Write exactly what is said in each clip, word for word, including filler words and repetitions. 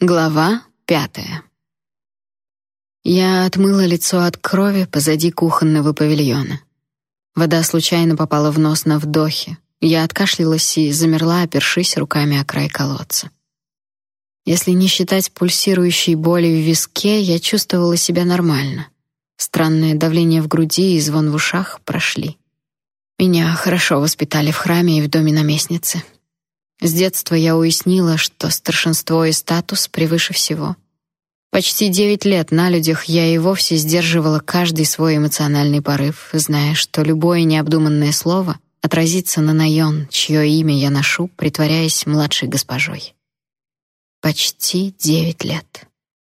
Глава пятая. Я отмыла лицо от крови позади кухонного павильона. Вода случайно попала в нос на вдохе. Я откашлялась и замерла, опершись руками о край колодца. Если не считать пульсирующей боли в виске, я чувствовала себя нормально. Странное давление в груди и звон в ушах прошли. Меня хорошо воспитали в храме и в доме наместницы. С детства я уяснила, что старшинство и статус превыше всего. Почти девять лет на людях я и вовсе сдерживала каждый свой эмоциональный порыв, зная, что любое необдуманное слово отразится на Найон, чье имя я ношу, притворяясь младшей госпожой. Почти девять лет.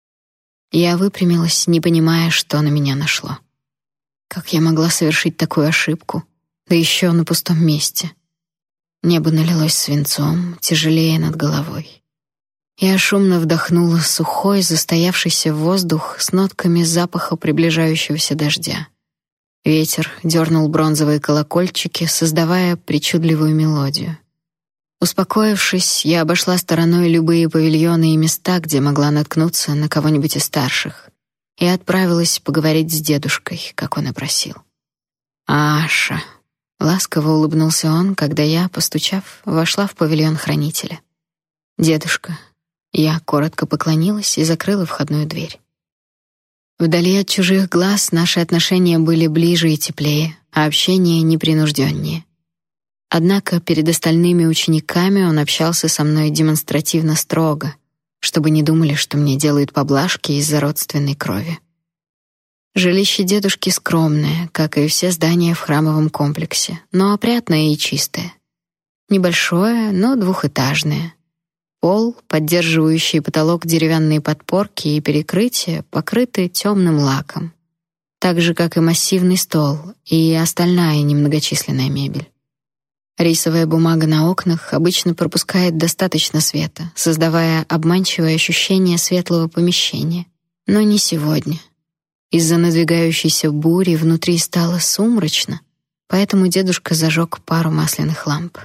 Я выпрямилась, не понимая, что на меня нашло. Как я могла совершить такую ошибку, да еще на пустом месте? Небо налилось свинцом, тяжелее над головой. Я шумно вдохнула сухой, застоявшийся воздух с нотками запаха приближающегося дождя. Ветер дернул бронзовые колокольчики, создавая причудливую мелодию. Успокоившись, я обошла стороной любые павильоны и места, где могла наткнуться на кого-нибудь из старших, и отправилась поговорить с дедушкой, как он и просил. «Аша!» — ласково улыбнулся он, когда я, постучав, вошла в павильон хранителя. «Дедушка». Я коротко поклонилась и закрыла входную дверь. Вдали от чужих глаз наши отношения были ближе и теплее, а общение непринужденнее. Однако перед остальными учениками он общался со мной демонстративно строго, чтобы не думали, что мне делают поблажки из-за родственной крови. Жилище дедушки скромное, как и все здания в храмовом комплексе, но опрятное и чистое. Небольшое, но двухэтажное. Пол, поддерживающий потолок деревянные подпорки и перекрытия покрыты темным лаком, так же, как и массивный стол и остальная немногочисленная мебель. Рисовая бумага на окнах обычно пропускает достаточно света, создавая обманчивое ощущение светлого помещения. Но не сегодня. Из-за надвигающейся бури внутри стало сумрачно, поэтому дедушка зажег пару масляных ламп.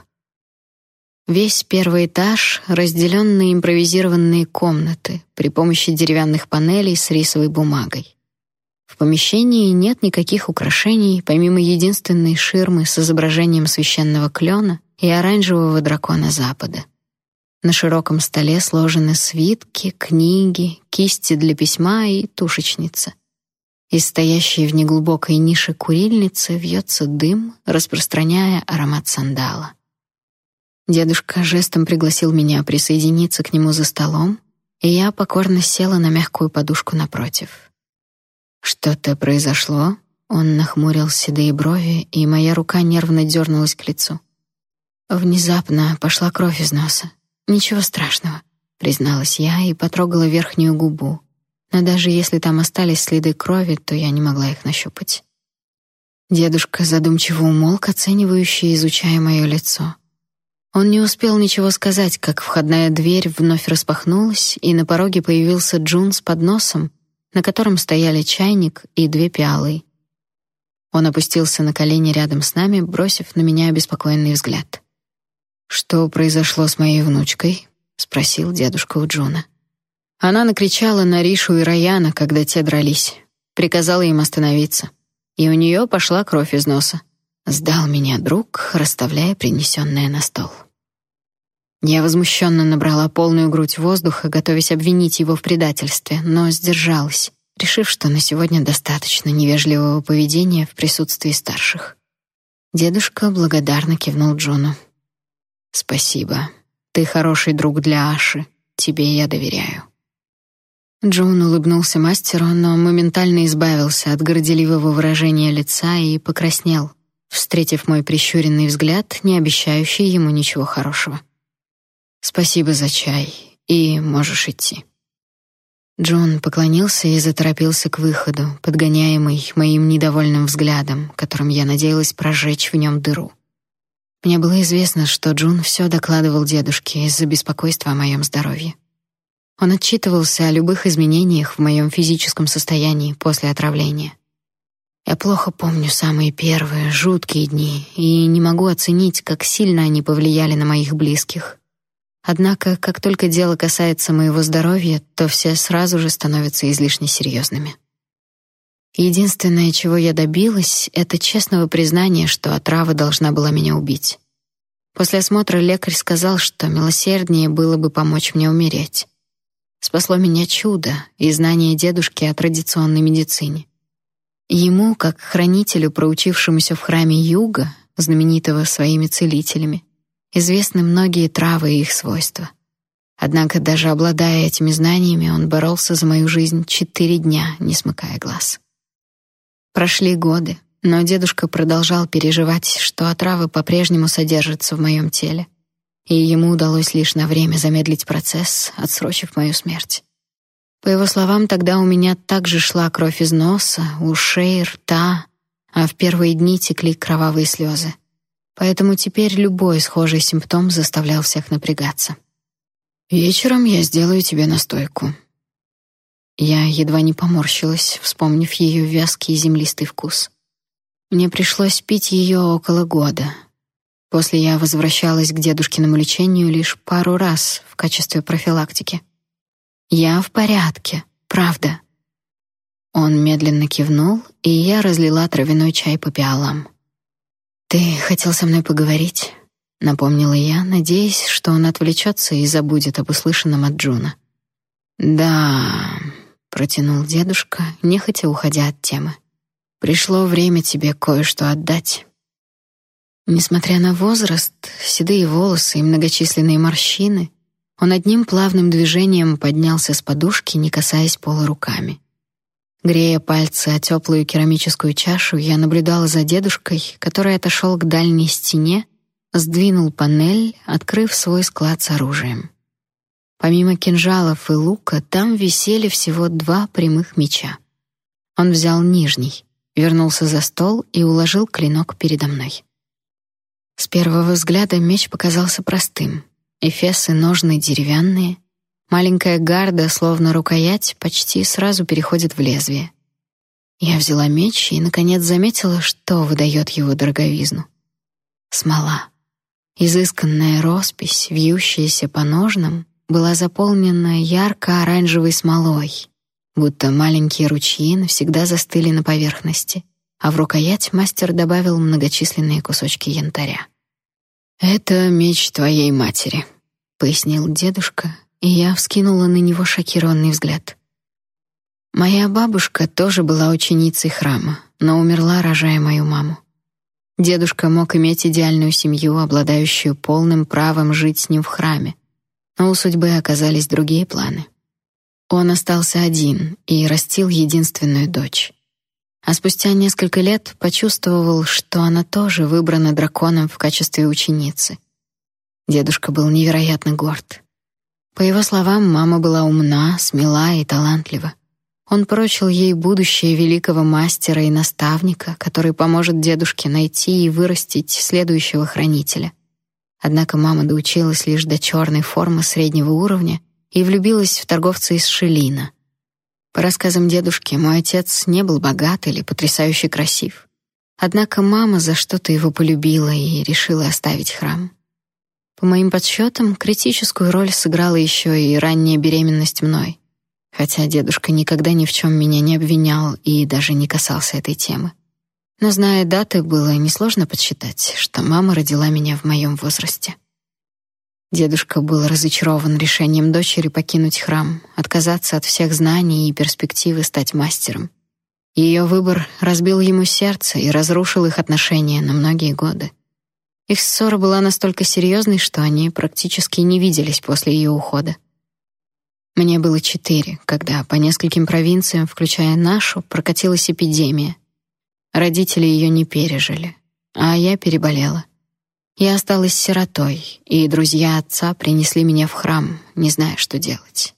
Весь первый этаж разделен на импровизированные комнаты при помощи деревянных панелей с рисовой бумагой. В помещении нет никаких украшений, помимо единственной ширмы с изображением священного клена и оранжевого дракона Запада. На широком столе сложены свитки, книги, кисти для письма и тушечница. Из стоящей в неглубокой нише курильницы вьется дым, распространяя аромат сандала. Дедушка жестом пригласил меня присоединиться к нему за столом, и я покорно села на мягкую подушку напротив. «Что-то произошло?» Он нахмурил седые брови, и моя рука нервно дернулась к лицу. Внезапно пошла кровь из носа. «Ничего страшного», — призналась я и потрогала верхнюю губу. Но даже если там остались следы крови, то я не могла их нащупать. Дедушка задумчиво умолк, оценивающе изучая мое лицо. Он не успел ничего сказать, как входная дверь вновь распахнулась, и на пороге появился Джун с подносом, на котором стояли чайник и две пиалы. Он опустился на колени рядом с нами, бросив на меня обеспокоенный взгляд. «Что произошло с моей внучкой?» — спросил дедушка у Джуна. Она накричала на Ришу и Раяна, когда те дрались, приказала им остановиться, и у нее пошла кровь из носа. Сдал меня друг, расставляя принесенное на стол. Я возмущенно набрала полную грудь воздуха, готовясь обвинить его в предательстве, но сдержалась, решив, что на сегодня достаточно невежливого поведения в присутствии старших. Дедушка благодарно кивнул Джону. «Спасибо. Ты хороший друг для Аши. Тебе я доверяю». Джон улыбнулся мастеру, но моментально избавился от горделивого выражения лица и покраснел, встретив мой прищуренный взгляд, не обещающий ему ничего хорошего. «Спасибо за чай, и можешь идти». Джон поклонился и заторопился к выходу, подгоняемый моим недовольным взглядом, которым я надеялась прожечь в нем дыру. Мне было известно, что Джун все докладывал дедушке из-за беспокойства о моем здоровье. Он отчитывался о любых изменениях в моем физическом состоянии после отравления. Я плохо помню самые первые, жуткие дни и не могу оценить, как сильно они повлияли на моих близких. Однако, как только дело касается моего здоровья, то все сразу же становятся излишне серьезными. Единственное, чего я добилась, это честного признания, что отрава должна была меня убить. После осмотра лекарь сказал, что милосерднее было бы помочь мне умереть. Спасло меня чудо и знание дедушки о традиционной медицине. Ему, как хранителю, проучившемуся в храме Юга, знаменитого своими целителями, известны многие травы и их свойства. Однако, даже обладая этими знаниями, он боролся за мою жизнь четыре дня, не смыкая глаз. Прошли годы, но дедушка продолжал переживать, что отрава по-прежнему содержится в моем теле, и ему удалось лишь на время замедлить процесс, отсрочив мою смерть. По его словам, тогда у меня также шла кровь из носа, ушей, рта, а в первые дни текли кровавые слезы. Поэтому теперь любой схожий симптом заставлял всех напрягаться. «Вечером я сделаю тебе настойку». Я едва не поморщилась, вспомнив ее вязкий землистый вкус. Мне пришлось пить ее около года. После я возвращалась к дедушкиному лечению лишь пару раз в качестве профилактики. «Я в порядке, правда». Он медленно кивнул, и я разлила травяной чай по пиалам. «Ты хотел со мной поговорить?» — напомнила я, надеясь, что он отвлечется и забудет об услышанном от Джуна. «Да», — протянул дедушка, нехотя уходя от темы. «Пришло время тебе кое-что отдать». Несмотря на возраст, седые волосы и многочисленные морщины, он одним плавным движением поднялся с подушки, не касаясь пола руками. Грея пальцы о теплую керамическую чашу, я наблюдала за дедушкой, который отошел к дальней стене, сдвинул панель, открыв свой склад с оружием. Помимо кинжалов и лука, там висели всего два прямых меча. Он взял нижний, вернулся за стол и уложил клинок передо мной. С первого взгляда меч показался простым. Эфес и ножны деревянные, маленькая гарда, словно рукоять, почти сразу переходит в лезвие. Я взяла меч и, наконец, заметила, что выдает его дороговизну. Смола. Изысканная роспись, вьющаяся по ножнам, была заполнена ярко-оранжевой смолой, будто маленькие ручьи навсегда застыли на поверхности, а в рукоять мастер добавил многочисленные кусочки янтаря. «Это меч твоей матери», — пояснил дедушка, и я вскинула на него шокированный взгляд. Моя бабушка тоже была ученицей храма, но умерла, рожая мою маму. Дедушка мог иметь идеальную семью, обладающую полным правом жить с ним в храме, но у судьбы оказались другие планы. Он остался один и растил единственную дочь. А спустя несколько лет почувствовал, что она тоже выбрана драконом в качестве ученицы. Дедушка был невероятно горд. По его словам, мама была умна, смела и талантлива. Он прочил ей будущее великого мастера и наставника, который поможет дедушке найти и вырастить следующего хранителя. Однако мама доучилась лишь до черной формы среднего уровня и влюбилась в торговца из Шелина. По рассказам дедушки, мой отец не был богат или потрясающе красив. Однако мама за что-то его полюбила и решила оставить храм. По моим подсчетам, критическую роль сыграла еще и ранняя беременность мной, хотя дедушка никогда ни в чем меня не обвинял и даже не касался этой темы. Но, зная даты, было несложно подсчитать, что мама родила меня в моем возрасте. Дедушка был разочарован решением дочери покинуть храм, отказаться от всех знаний и перспективы стать мастером. Ее выбор разбил ему сердце и разрушил их отношения на многие годы. Их ссора была настолько серьезной, что они практически не виделись после ее ухода. Мне было четыре, когда по нескольким провинциям, включая нашу, прокатилась эпидемия. Родители ее не пережили, а я переболела. Я осталась сиротой, и друзья отца принесли меня в храм, не зная, что делать.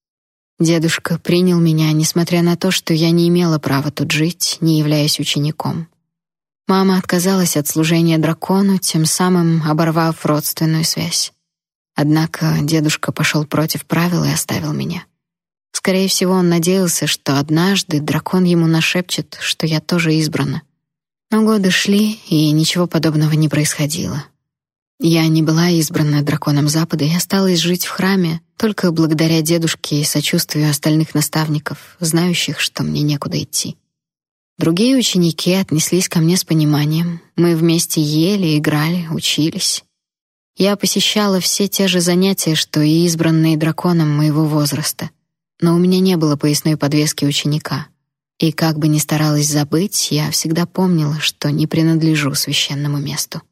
Дедушка принял меня, несмотря на то, что я не имела права тут жить, не являясь учеником. Мама отказалась от служения дракону, тем самым оборвав родственную связь. Однако дедушка пошел против правил и оставил меня. Скорее всего, он надеялся, что однажды дракон ему нашепчет, что я тоже избрана. Но годы шли, и ничего подобного не происходило. Я не была избрана драконом Запада и осталась жить в храме только благодаря дедушке и сочувствию остальных наставников, знающих, что мне некуда идти. Другие ученики отнеслись ко мне с пониманием. Мы вместе ели, играли, учились. Я посещала все те же занятия, что и избранные драконом моего возраста. Но у меня не было поясной подвески ученика. И как бы ни старалась забыть, я всегда помнила, что не принадлежу священному месту.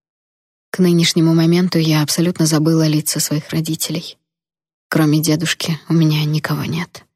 К нынешнему моменту я абсолютно забыла лица своих родителей. Кроме дедушки у меня никого нет.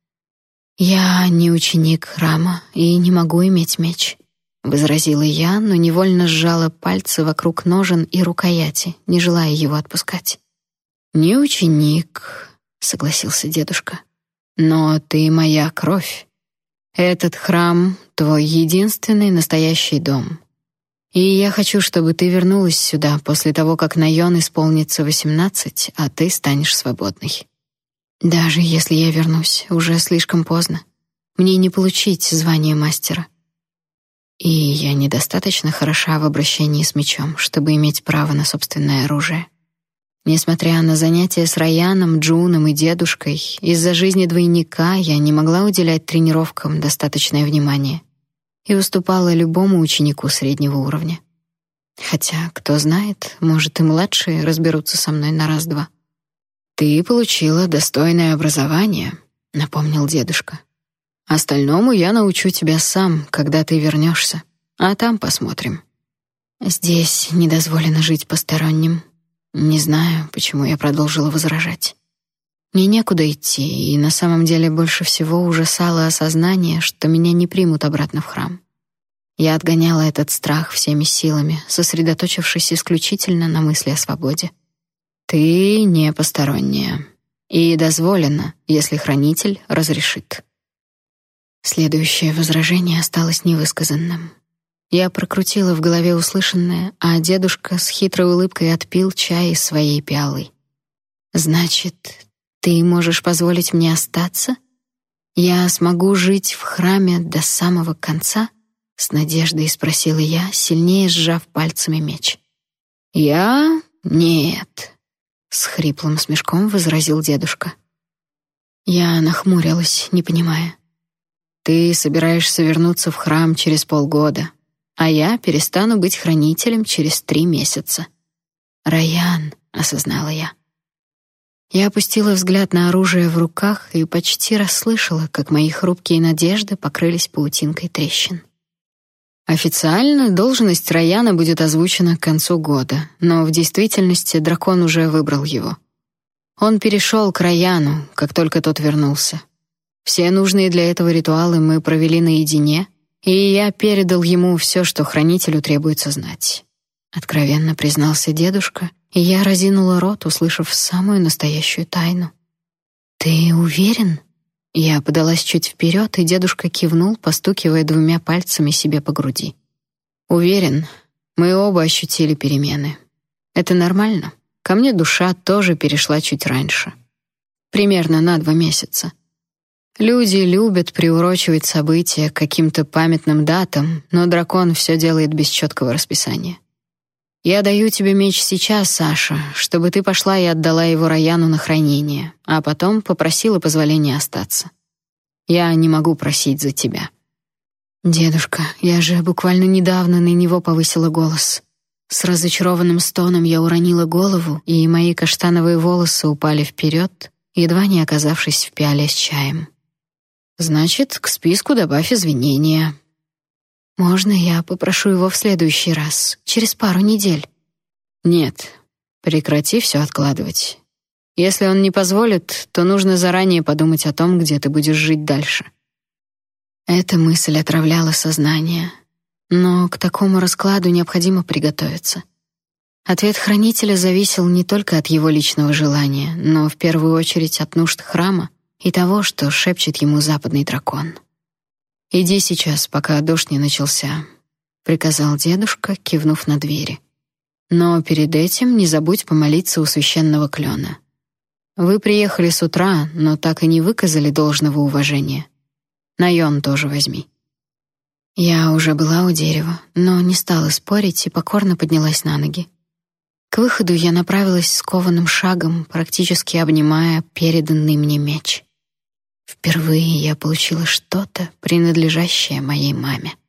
«Я не ученик храма и не могу иметь меч», — возразила я, но невольно сжала пальцы вокруг ножен и рукояти, не желая его отпускать. «Не ученик», — согласился дедушка, — «но ты моя кровь. Этот храм — твой единственный настоящий дом. И я хочу, чтобы ты вернулась сюда после того, как Найон исполнится восемнадцать, а ты станешь свободной. Даже если я вернусь, уже слишком поздно. Мне не получить звание мастера. И я недостаточно хороша в обращении с мечом, чтобы иметь право на собственное оружие. Несмотря на занятия с Райаном, Джуном и дедушкой, из-за жизни двойника я не могла уделять тренировкам достаточное внимание и уступала любому ученику среднего уровня. Хотя, кто знает, может, и младшие разберутся со мной на раз-два. «Ты получила достойное образование», — напомнил дедушка. «Остальному я научу тебя сам, когда ты вернешься, а там посмотрим». «Здесь не дозволено жить посторонним». Не знаю, почему я продолжила возражать. Мне некуда идти, и на самом деле больше всего ужасало осознание, что меня не примут обратно в храм. Я отгоняла этот страх всеми силами, сосредоточившись исключительно на мысли о свободе. «Ты не посторонняя, и дозволено, если хранитель разрешит». Следующее возражение осталось невысказанным. Я прокрутила в голове услышанное, а дедушка с хитрой улыбкой отпил чай из своей пиалы. «Значит, ты можешь позволить мне остаться? Я смогу жить в храме до самого конца?» — с надеждой спросила я, сильнее сжав пальцами меч. «Я? Нет», — с хриплым смешком возразил дедушка. Я нахмурилась, не понимая. «Ты собираешься вернуться в храм через полгода, а я перестану быть хранителем через три месяца». «Райан», — осознала я. Я опустила взгляд на оружие в руках и почти расслышала, как мои хрупкие надежды покрылись паутинкой трещин. Официально должность Райана будет озвучена к концу года, но в действительности дракон уже выбрал его. Он перешел к Райану, как только тот вернулся. Все нужные для этого ритуалы мы провели наедине, и я передал ему все, что хранителю требуется знать. Откровенно признался дедушка, и я разинула рот, услышав самую настоящую тайну. «Ты уверен?» Я подалась чуть вперед, и дедушка кивнул, постукивая двумя пальцами себе по груди. «Уверен, мы оба ощутили перемены. Это нормально. Ко мне душа тоже перешла чуть раньше. Примерно на два месяца. Люди любят приурочивать события к каким-то памятным датам, но дракон все делает без четкого расписания. Я даю тебе меч сейчас, Саша, чтобы ты пошла и отдала его Райану на хранение, а потом попросила позволения остаться. Я не могу просить за тебя». «Дедушка, я же буквально недавно на него повысила голос». С разочарованным стоном я уронила голову, и мои каштановые волосы упали вперед, едва не оказавшись в пиале с чаем. «Значит, к списку добавь извинения». «Можно я попрошу его в следующий раз, через пару недель?» «Нет, прекрати все откладывать. Если он не позволит, то нужно заранее подумать о том, где ты будешь жить дальше». Эта мысль отравляла сознание, но к такому раскладу необходимо приготовиться. Ответ хранителя зависел не только от его личного желания, но в первую очередь от нужд храма и того, что шепчет ему западный дракон. «Иди сейчас, пока дождь не начался», — приказал дедушка, кивнув на двери. «Но перед этим не забудь помолиться у священного клена. Вы приехали с утра, но так и не выказали должного уважения. Найон тоже возьми». Я уже была у дерева, но не стала спорить и покорно поднялась на ноги. К выходу я направилась скованным шагом, практически обнимая переданный мне меч. Впервые я получила что-то, принадлежащее моей маме.